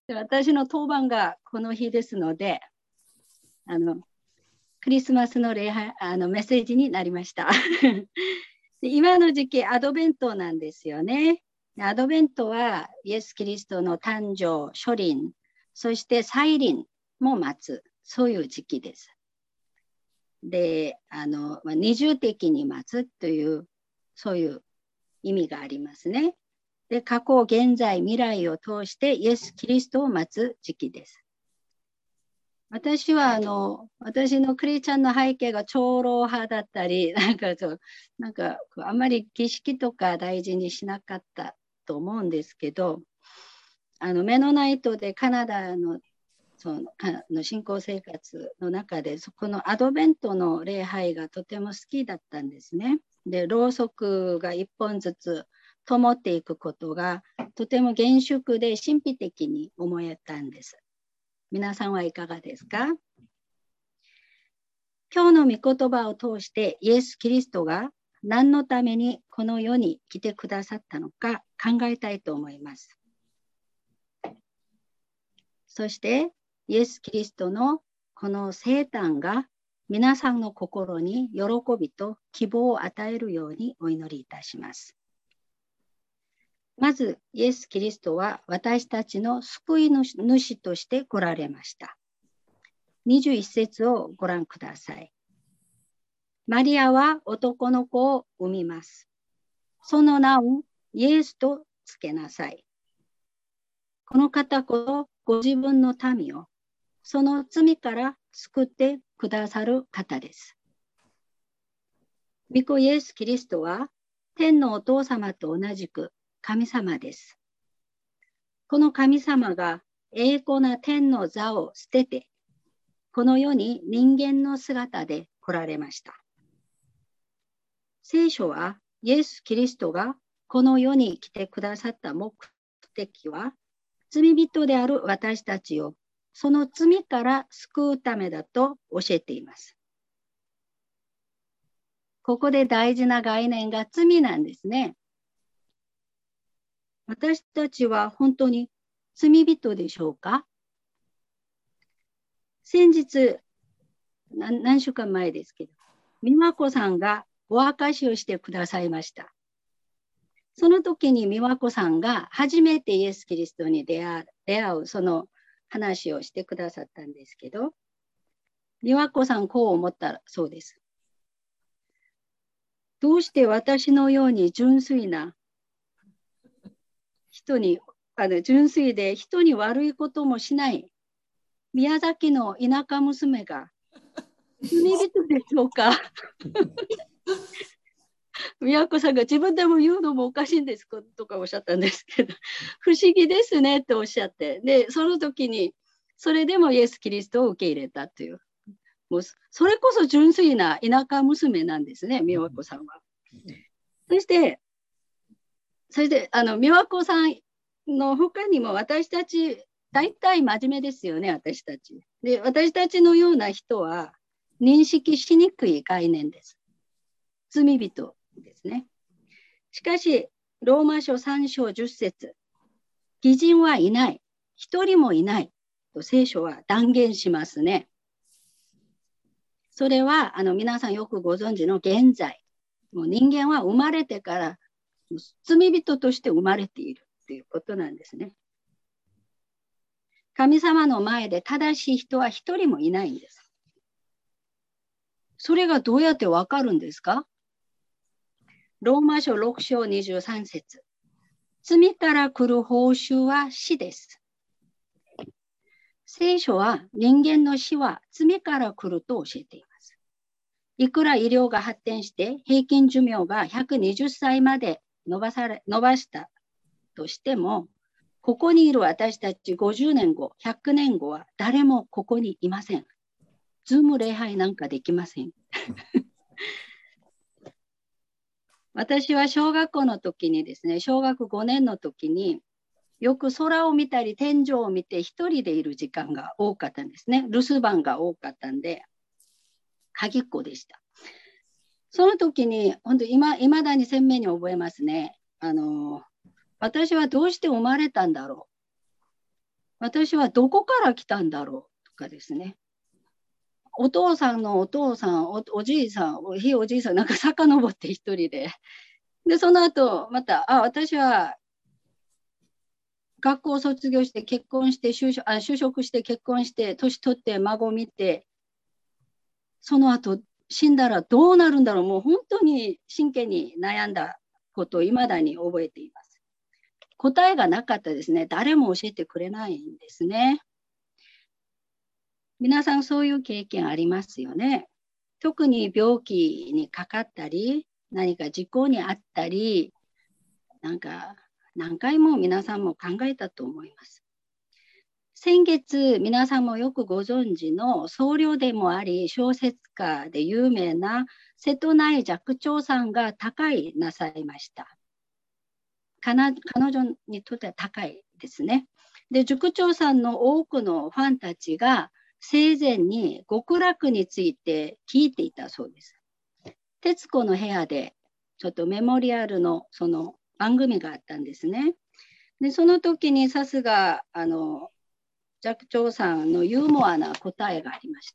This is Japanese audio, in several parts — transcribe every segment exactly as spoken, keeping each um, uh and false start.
で私の当番がこの日ですので、あのクリスマスの礼拝、あのメッセージになりました。で今の時期、アドベントなんですよね。アドベントはイエス・キリストの誕生、初臨、そして再臨も待つ、そういう時期です。で、あの二重的に待つという、そういう意味がありますね。で、過去、現在、未来を通してイエス・キリストを待つ時期です。私はあの私のクリスチャンの背景が長老派だったり、なんかそうなんかあんまり儀式とか大事にしなかったと思うんですけど、あのメノナイトでカナダのそのの信仰生活の中で、そこのアドベントの礼拝がとても好きだったんですね。で、ろうそくが一本ずつ灯っていくことがとても厳粛で神秘的に思えたんです。皆さんはいかがですか？今日の御言葉を通してイエス・キリストが何のためにこの世に来てくださったのか考えたいと思います。そしてイエス・キリストのこの生誕が皆さんの心に喜びと希望を与えるようにお祈りいたします。まずイエス・キリストは私たちの救い主として来られました。にじゅういち節をご覧ください。マリアは男の子を産みます。その名をイエスとつけなさい。この方こそご自分の民をその罪から救ってくださる方です。御子イエス・キリストは天のお父様と同じく神様です。この神様が栄光な天の座を捨てて、この世に人間の姿で来られました。聖書はイエス・キリストがこの世に来てくださった目的は、罪人である私たちをその罪から救うためだと教えています。ここで大事な概念が罪なんですね。私たちは本当に罪人でしょうか？先日、何, 何週間前ですけど、美和子さんがお明かしをしてくださいました。その時に美和子さんが初めてイエス・キリストに出会う、出会うその話をしてくださったんですけど、美和子さんこう思ったそうです。どうして私のように純粋な人に、あの純粋で人に悪いこともしない宮崎の田舎娘が罪人でしょうか？宮子さんが自分でも言うのもおかしいんですとかおっしゃったんですけど、不思議ですねっておっしゃって、でその時にそれでもイエス・キリストを受け入れたという、もうそれこそ純粋な田舎娘なんですね、宮子さんは。そしてそしてあの美和子さんの他にも私たち大体真面目ですよね。私たちで私たちのような人は認識しにくい概念です。罪人ですね。しかしローマ書さん章じゅっ節、義人はいない、一人もいないと聖書は断言しますね。それはあの皆さんよくご存知の現在、もう人間は生まれてから罪人として生まれているということなんですね。神様の前で正しい人は一人もいないんです。それがどうやってわかるんですか？ローマ書ろく章にじゅうさん節、罪から来る報酬は死です。聖書は人間の死は罪から来ると教えています。いくら医療が発展して平均寿命がひゃくにじゅっさいまで伸ばされ、伸ばしたとしても、ここにいる私たちごじゅうねんご、ひゃくねんごは誰もここにいません。ズーム礼拝なんかできません。私は小学校の時にですね、小学ごねんの時によく空を見たり天井を見て一人でいる時間が多かったんですね。留守番が多かったんで、鍵っ子でした。その時に本当今いまだに鮮明に覚えますね。あの私はどうして生まれたんだろ私はどこから来たんだろうとかですね。お父さんのお父さん、お、おじいさん、ひいおじいさん、なんか遡って一人で。で、その後、また、あ、私は学校を卒業して結婚して就職、あ、就職して結婚して、年取って孫を見て、その後死んだらどうなるんだろう。もう本当に真剣に悩んだことを未だに覚えています。答えがなかったですね。誰も教えてくれないんですね。皆さんそういう経験ありますよね。特に病気にかかったり、何か事故にあったり、なんか何回も皆さんも考えたと思います。先月、皆さんもよくご存知の僧侶でもあり、小説家で有名な瀬戸内寂聴さんが他界なさいました。彼女にとっては高いですね。で、寂聴さんの多くのファンたちが生前に極楽について聞いていたそうです。徹子の部屋でちょっとメモリアルのその番組があったんですね。で、その時にさすがあの寂聴さんのユーモアな答えがありました。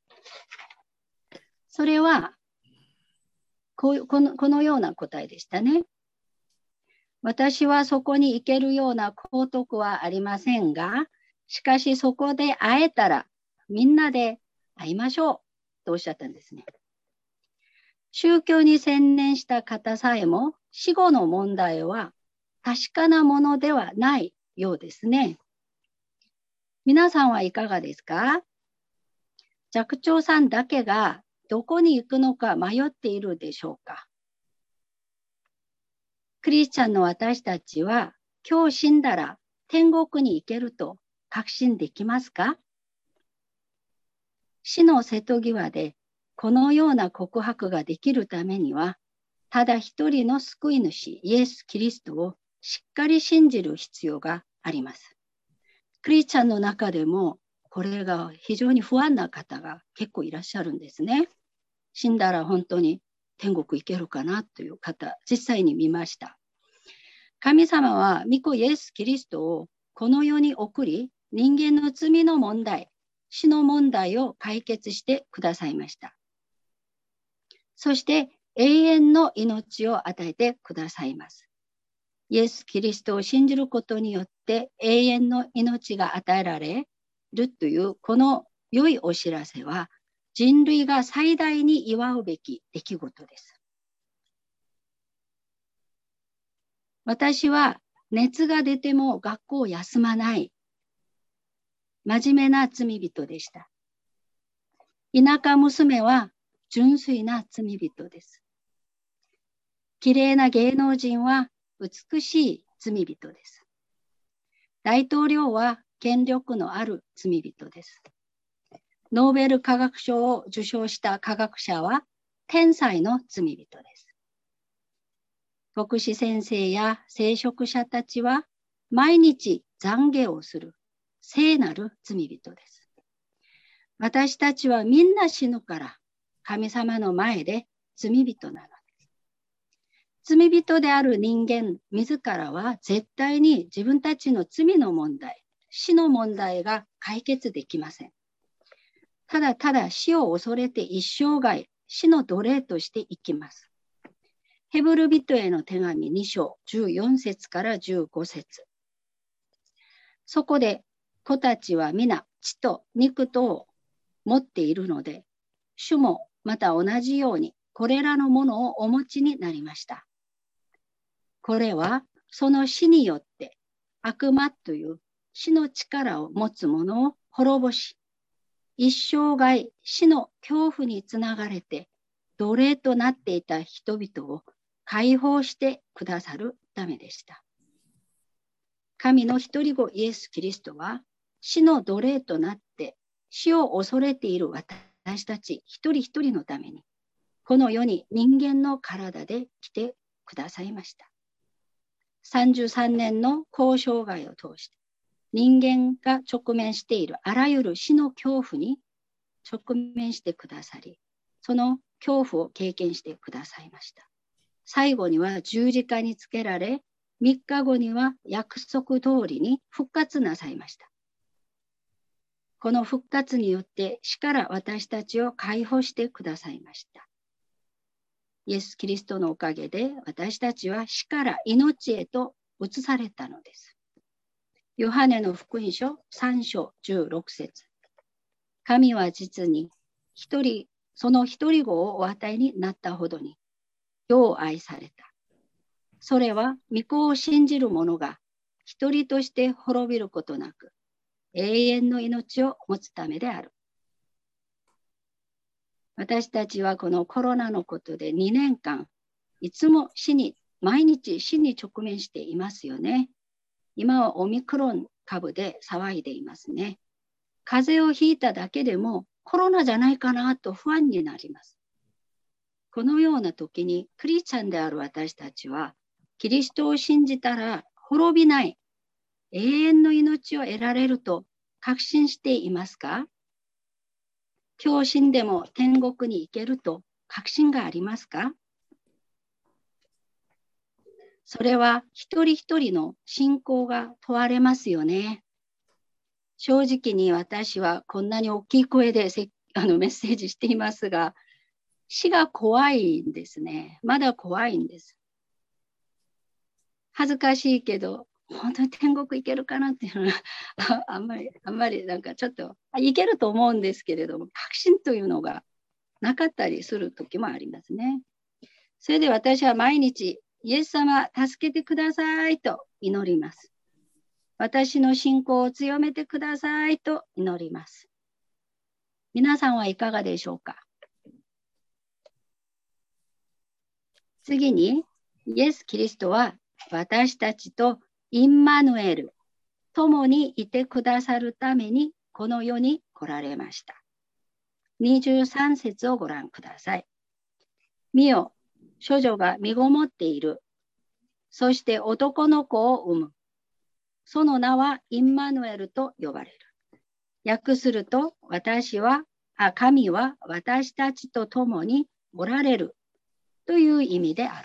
それはこうこの、このような答えでしたね。私はそこに行けるような幸徳はありませんが、しかしそこで会えたらみんなで会いましょうとおっしゃったんですね。宗教に専念した方さえも死後の問題は確かなものではないようですね。皆さんはいかがですか？寂聴さんだけがどこに行くのか迷っているでしょうか？クリスチャンの私たちは今日死んだら天国に行けると確信できますか？死の瀬戸際でこのような告白ができるためには、ただ一人の救い主イエス・キリストをしっかり信じる必要があります。クリスチャンの中でもこれが非常に不安な方が結構いらっしゃるんですね。死んだら本当に天国行けるかなという方、実際に見ました。神様は御子イエス・キリストをこの世に送り、人間の罪の問題、死の問題を解決してくださいました。そして永遠の命を与えてくださいます。イエス・キリストを信じることによって永遠の命が与えられるというこの良いお知らせは、人類が最大に祝うべき出来事です。私は熱が出ても学校を休まない真面目な罪人でした。田舎娘は純粋な罪人です。綺麗な芸能人は美しい罪人です。大統領は権力のある罪人です。ノーベル化学賞を受賞した科学者は天才の罪人です。牧師先生や聖職者たちは毎日懺悔をする聖なる罪人です。私たちはみんな死ぬから神様の前で罪人なのです。罪人である人間自らは絶対に自分たちの罪の問題、死の問題が解決できません。ただただ死を恐れて一生涯死の奴隷として生きます。ヘブル人への手紙に章じゅうよん節からじゅうご節。そこで子たちは皆血と肉とを持っているので、主もまた同じようにこれらのものをお持ちになりました。これはその死によって悪魔という死の力を持つ者を滅ぼし、一生涯死の恐怖につながれて奴隷となっていた人々を解放してくださるためでした。神の一人子イエス・キリストは死の奴隷となって死を恐れている私たち一人一人のためにこの世に人間の体で来てくださいました。さんじゅうさんねんの交渉外を通して人間が直面しているあらゆる死の恐怖に直面してくださり、その恐怖を経験してくださいました。最後には十字架につけられ、みっかごには約束通りに復活なさいました。 この復活によって死から私たちを解放してくださいました。イエス・キリストのおかげで私たちは死から命へと移されたのです。ヨハネの福音書さん章じゅうろく節。神は実に一人、その一人子をお与えになったほどに、世を愛された。それは御子を信じる者が一人として滅びることなく、永遠の命を持つためである。私たちはこのコロナのことでにねんかん、いつも死に、毎日死に直面していますよね。今はオミクロン株で騒いでいますね。風邪をひいただけでもコロナじゃないかなと不安になります。このような時にクリスチャンである私たちは、キリストを信じたら滅びない、永遠の命を得られると確信していますか？今日死んでも天国に行けると確信がありますか？それは一人一人の信仰が問われますよね。正直に私はこんなに大きい声でせあのメッセージしていますが、死が怖いんですね。まだ怖いんです。恥ずかしいけど、本当に天国行けるかなっていうのはあ、あんまり、あんまりなんかちょっと、行けると思うんですけれども、確信というのがなかったりする時もありますね。それで私は毎日、イエス様、助けてくださいと祈ります。私の信仰を強めてくださいと祈ります。皆さんはいかがでしょうか？次に、イエス・キリストは私たちとインマヌエル、共にいてくださるためにこの世に来られました。にじゅうさん節をご覧ください。見よ、処女が身ごもっている。そして男の子を産む。その名はインマヌエルと呼ばれる。訳すると、私は、あ、神は私たちと共におられるという意味である。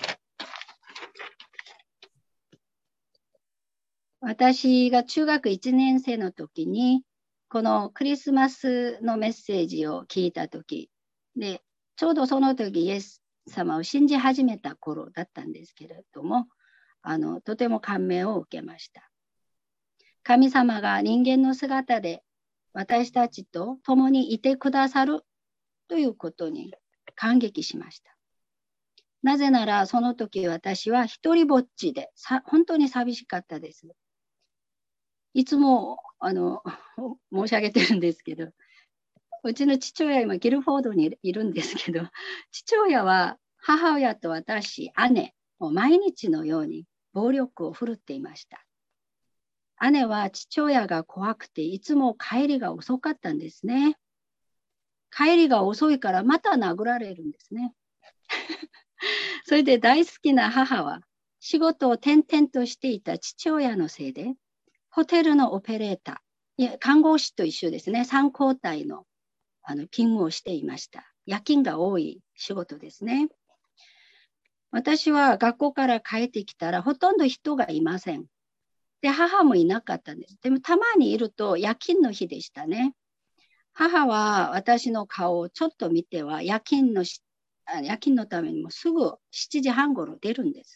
私が中学いちねん生の時に、このクリスマスのメッセージを聞いた時で、ちょうどその時イエス様を信じ始めた頃だったんですけれども、あのとても感銘を受けました。神様が人間の姿で私たちと共にいてくださるということに感激しました。なぜならその時私は一人ぼっちでさ本当に寂しかったです。いつもあの申し上げてるんですけど、うちの父親今ギルフォードにいるんですけど、父親は母親と私、姉を毎日のように暴力を振るっていました。姉は父親が怖くていつも帰りが遅かったんですね。帰りが遅いからまた殴られるんですね。それで大好きな母は仕事を転々としていた父親のせいで、ホテルのオペレーター、いや看護師と一緒ですね、さん交代の、あの勤務をしていました。夜勤が多い仕事ですね。私は学校から帰ってきたらほとんど人がいません。で、母もいなかったんです。でもたまにいると夜勤の日でしたね。母は私の顔をちょっと見ては夜勤のし夜勤のためにもすぐしちじはん頃出るんです。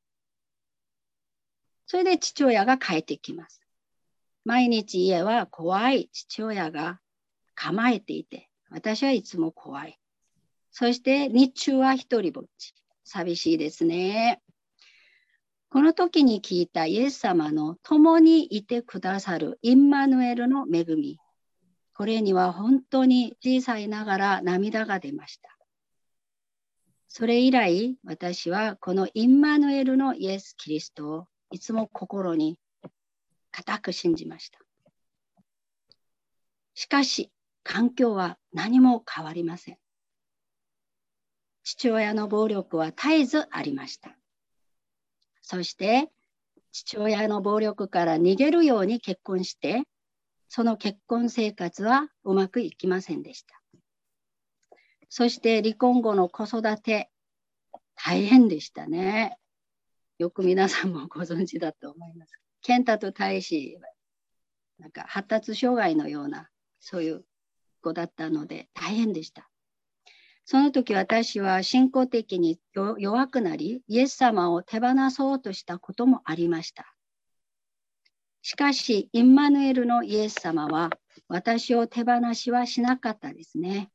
それで父親が帰ってきます。毎日家は怖い父親が構えていて、私はいつも怖い。そして日中は一人ぼっち。寂しいですね。この時に聞いたイエス様の共にいてくださるインマヌエルの恵み。これには本当に小さいながら涙が出ました。それ以来、私はこのインマヌエルのイエス・キリストをいつも心に固く信じました。しかし、環境は何も変わりません。父親の暴力は絶えずありました。そして、父親の暴力から逃げるように結婚して、その結婚生活はうまくいきませんでした。そして離婚後の子育て、大変でしたね。よく皆さんもご存知だと思います。健太と大志、 なんか発達障害のような、そういう子だったので大変でした。その時私は信仰的に弱くなり、イエス様を手放そうとしたこともありました。しかし、インマヌエルのイエス様は私を手放しはしなかったですね。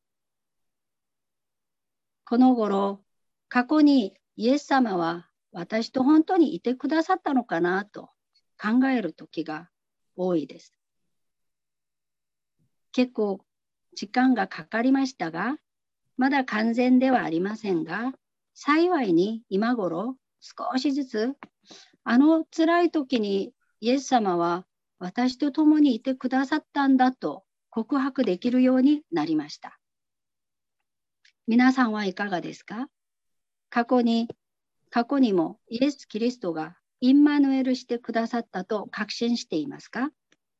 この頃、過去にイエス様は私と本当にいてくださったのかなと考える時が多いです。結構時間がかかりましたが、まだ完全ではありませんが、幸いに今頃少しずつあの辛い時にイエス様は私と共にいてくださったんだと告白できるようになりました。皆さんはいかがですか？過去に、過去にもイエス・キリストがインマヌエルしてくださったと確信していますか？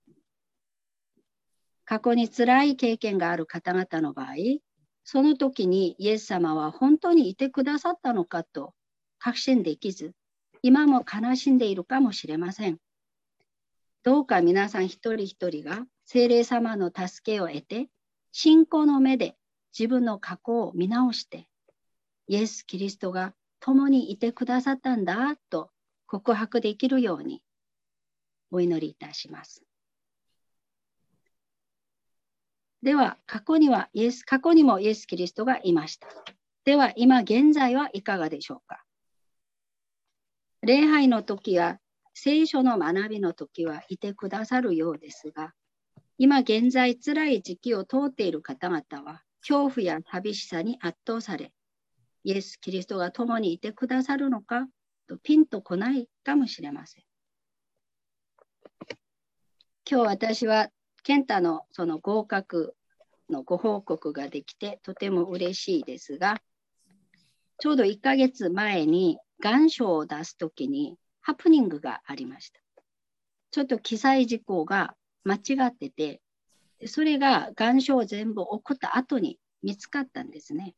過去に辛い経験がある方々の場合、その時にイエス様は本当にいてくださったのかと確信できず、今も悲しんでいるかもしれません。どうか皆さん一人一人が聖霊様の助けを得て、信仰の目で自分の過去を見直して、イエス・キリストが共にいてくださったんだと告白できるようにお祈りいたします。では、過去にはイエス、過去にもイエス・キリストがいました。では、今現在はいかがでしょうか？礼拝の時や聖書の学びの時はいてくださるようですが、今現在辛い時期を通っている方々は、恐怖や寂しさに圧倒され、イエス・キリストが共にいてくださるのかとピンとこないかもしれません。今日私は健太のその合格のご報告ができてとても嬉しいですが、ちょうどいっかげつまえに願書を出すときにハプニングがありました。ちょっと記載事項が間違ってて、それが願書を全部送った後に見つかったんですね。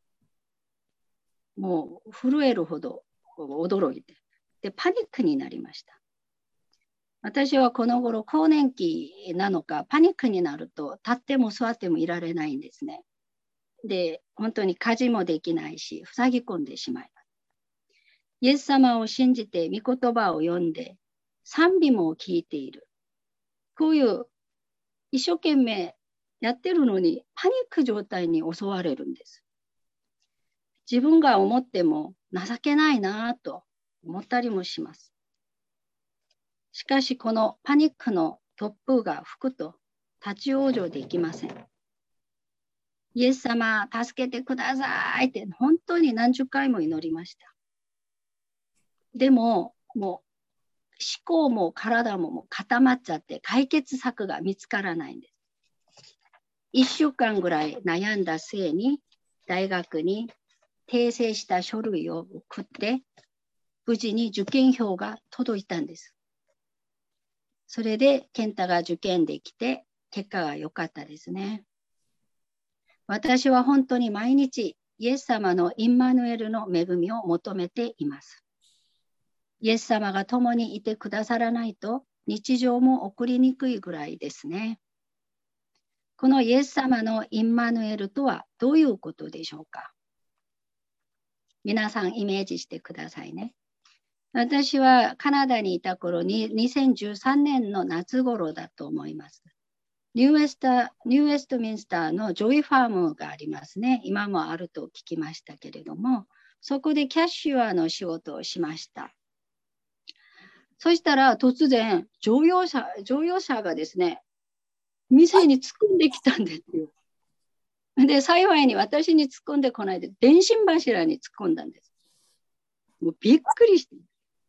もう震えるほど驚いて、でパニックになりました。私はこの頃更年期なのかパニックになると立っても座ってもいられないんですね。で、本当に家事もできないし、塞ぎ込んでしまいます。イエス様を信じて御言葉を読んで、賛美も聞いている。こういう一生懸命やってるのにパニック状態に襲われるんです。自分が思っても情けないなと思ったりもします。しかしこのパニックの突風が吹くと立ち往生できません。イエス様、助けてくださいって本当に何十回も祈りました。でも、もう思考も体ももう固まっちゃって解決策が見つからないんです。いっしゅうかんぐらい悩んだ末に大学に訂正した書類を送って無事に受験票が届いたんです。それで健太が受験できて結果が良かったですね。私は本当に毎日イエス様のインマヌエルの恵みを求めています。イエス様が共にいてくださらないと日常も送りにくいぐらいですね。このイエス様のインマヌエルとはどういうことでしょうか？皆さんイメージしてくださいね。私はカナダにいた頃ににせんじゅうさんねんの夏頃だと思います。ニューエスタ、ニューエストミンスターのジョイファームがありますね。今もあると聞きましたけれども、そこでキャッシュアーの仕事をしました。そしたら突然乗用車、乗用車がですね、店に突っ込んできたんですよ。で、幸いに私に突っ込んでこないで、電信柱に突っ込んだんです。もうびっくりして。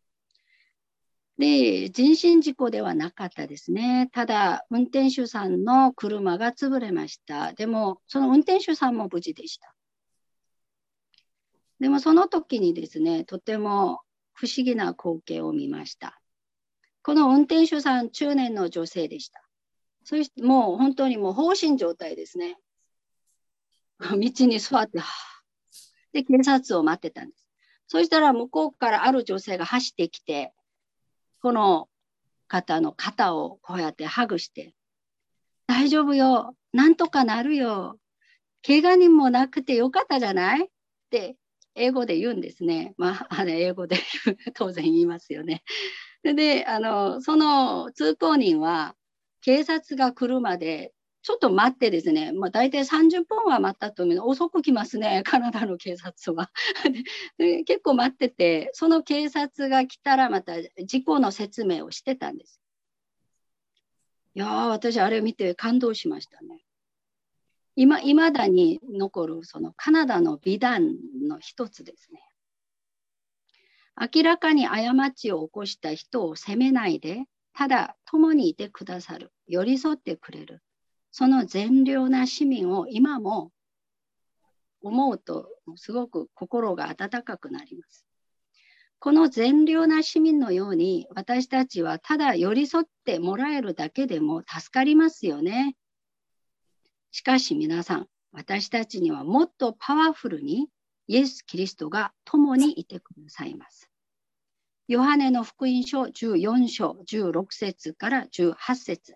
で、人身事故ではなかったですね。ただ、運転手さんの車が潰れました。でも、その運転手さんも無事でした。でも、その時にですね、とても不思議な光景を見ました。この運転手さん、中年の女性でした。そしてもう本当にもう放心状態ですね。道に座って、はぁで、警察を待ってたんです。そしたら向こうからある女性が走ってきて、この方の肩をこうやってハグして、大丈夫よ、なんとかなるよ、怪我人もなくてよかったじゃないって英語で言うんですね。まあ、あれ英語で当然言いますよね。で、あの、その通行人は警察が来るまでちょっと待ってですね、まあ、大体さんじゅっぷんは待ったと思うの。遅く来ますね、カナダの警察は。で結構待ってて、その警察が来たらまた事故の説明をしてたんです。いやー、私あれ見て感動しましたね。今、いまだに残るそのカナダの美談の一つですね。明らかに過ちを起こした人を責めないで、ただ共にいてくださる、寄り添ってくれる、その善良な市民を今も思うとすごく心が温かくなります。この善良な市民のように私たちはただ寄り添ってもらえるだけでも助かりますよね。しかし皆さん、私たちにはもっとパワフルにイエス・キリストが共にいてくださいます。ヨハネの福音書じゅうよん章じゅうろく節からじゅうはち節。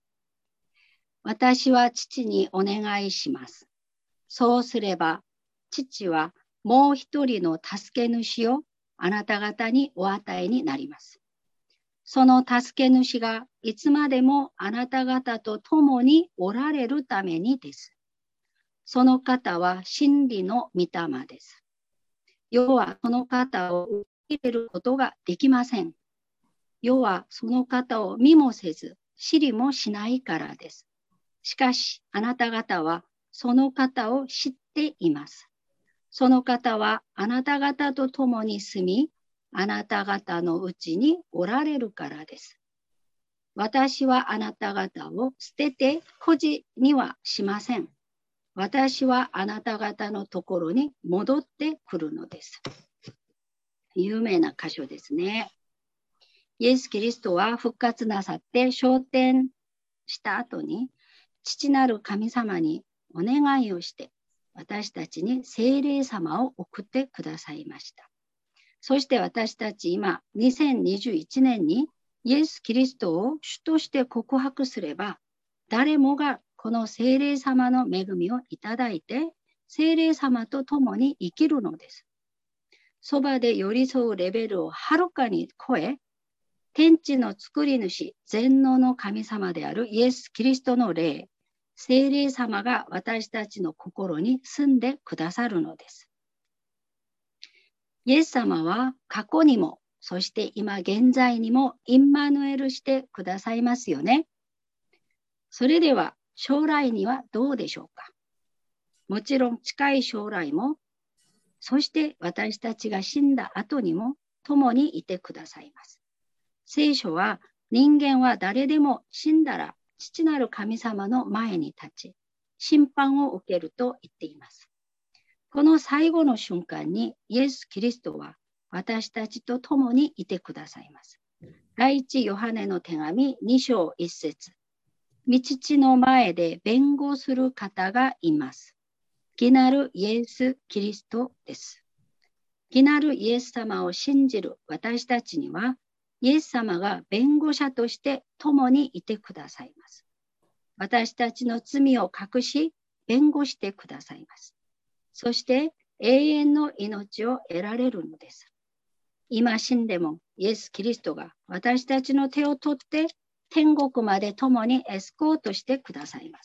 私は父にお願いします。そうすれば、父はもう一人の助け主をあなた方にお与えになります。その助け主がいつまでもあなた方と共におられるためにです。その方は真理の御霊です。世はその方を受け入れることができません。世はその方を見もせず、知りもしないからです。しかし、あなた方はその方を知っています。その方はあなた方と共に住み、あなた方のうちにおられるからです。私はあなた方を捨てて孤児にはしません。私はあなた方のところに戻ってくるのです。有名な箇所ですね。イエス・キリストは復活なさって昇天した後に、父なる神様にお願いをして、私たちに聖霊様を送ってくださいました。そして私たち今、にせんにじゅういちねんにイエス・キリストを主として告白すれば、誰もがこの聖霊様の恵みをいただいて、聖霊様と共に生きるのです。そばで寄り添うレベルをはるかに超え、天地の作り主、全能の神様であるイエス・キリストの霊、聖霊様が私たちの心に住んでくださるのです。イエス様は過去にも、そして今現在にもインマヌエルしてくださいますよね。それでは将来にはどうでしょうか。もちろん近い将来も、そして私たちが死んだ後にも共にいてくださいます。聖書は人間は誰でも死んだら父なる神様の前に立ち、審判を受けると言っています。この最後の瞬間にイエス・キリストは私たちと共にいてくださいます。第一ヨハネの手紙に章いち節。御父の前で弁護する方がいます。義なるイエス・キリストです。義なるイエス様を信じる私たちには、イエス様が弁護者として共にいてくださいます。私たちの罪を隠し、弁護してくださいます。そして永遠の命を得られるのです。今死んでもイエス・キリストが私たちの手を取って天国まで共にエスコートしてくださいます。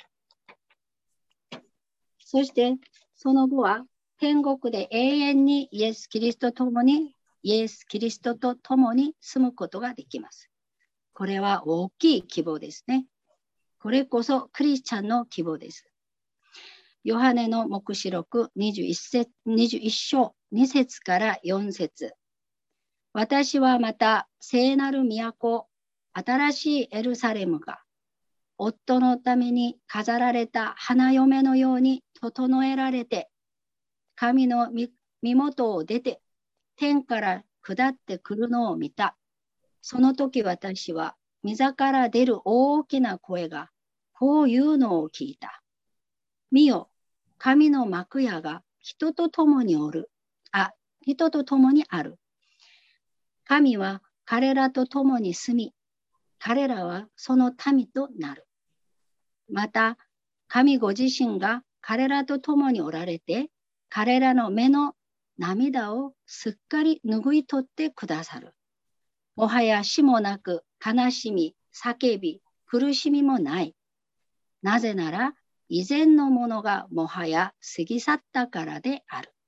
そしてその後は天国で永遠にイエス・キリストと共にイエス・キリストと共に住むことができます。これは大きい希望ですね。これこそクリスチャンの希望です。ヨハネの黙示録にじゅういち節、にじゅういち章に節からよん節。私はまた聖なる都、新しいエルサレムが夫のために飾られた花嫁のように整えられて、神の身元を出て天から下ってくるのを見た。その時私は御座から出る大きな声がこういうのを聞いた。見よ、神の幕屋が人と共におる。あ、人と共にある。神は彼らと共に住み、 彼らはその民となる。また、神ご自身が彼らと共におられて、彼らの目の涙をすっかり拭い取ってくださる。もはや死もなく、悲しみ、叫び、苦しみもない。なぜなら、以前のものがもはや過ぎ去ったからである。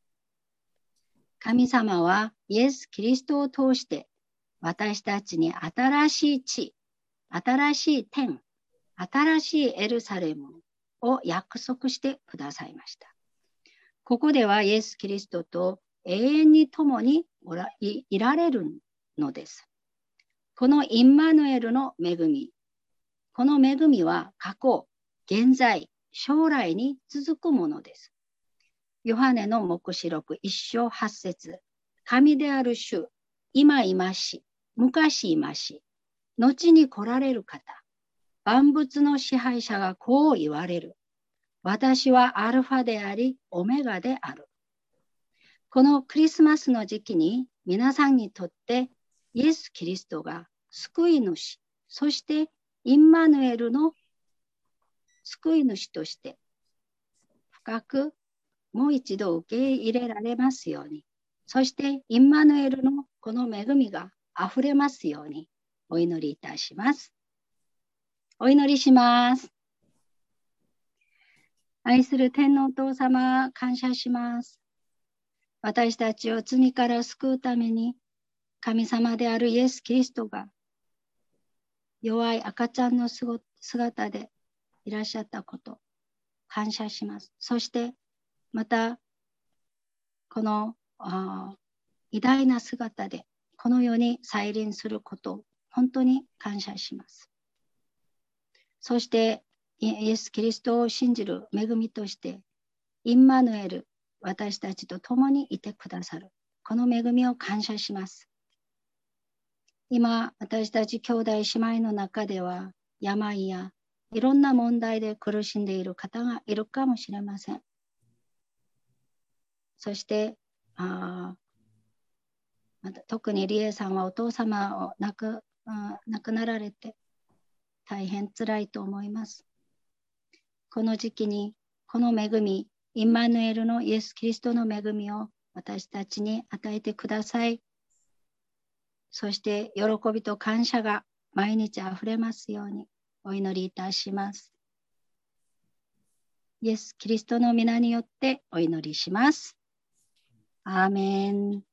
神様はイエス・キリストを通して私たちに新しい地、新しい天、新しいエルサレムを約束してくださいました。ここではイエス・キリストと永遠に共におら い, いられるのです。このインマヌエルの恵み、この恵みは過去、現在、将来に続くものです。ヨハネの黙示録一章八節、神である主、今いまし、昔いまし、後に来られる方、万物の支配者がこう言われる。私はアルファであり、オメガである。このクリスマスの時期に皆さんにとってイエス・キリストが救い主、そしてインマヌエルの救い主として深くもう一度受け入れられますように、そしてインマヌエルのこの恵みがあふれますようにお祈りいたします。お祈りします。愛する天のお父様、感謝します。私たちを罪から救うために神様であるイエス・キリストが弱い赤ちゃんの姿でいらっしゃったこと、感謝します。そしてまたこの偉大な姿でこの世に再臨することを本当に感謝します。そしてイエス・キリストを信じる恵みとしてインマヌエル、私たちと共にいてくださるこの恵みを感謝します。今私たち兄弟姉妹の中では病やいろんな問題で苦しんでいる方がいるかもしれません。そしてあまた特にリエさんはお父様を亡く、亡くなられて大変つらいと思います。この時期にこの恵み、インマヌエルのイエス・キリストの恵みを私たちに与えてください。そして喜びと感謝が毎日あふれますようにお祈りいたします。イエス・キリストの皆によってお祈りします。アーメン。